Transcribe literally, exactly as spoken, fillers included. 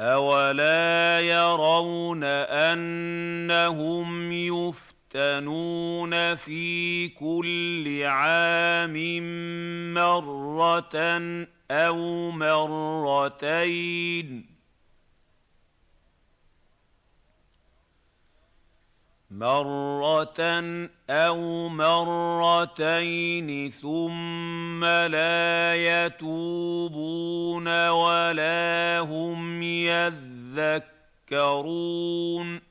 أَوَلَا يَرَوْنَ أَنَّهُمْ يُفْتَنُونَ فِي كُلِّ عَامٍ مَّرَّةً أَوْ مَرَّتَيْنِ مرة أو مرتين ثم لا يتوبون ولا هم يذكرون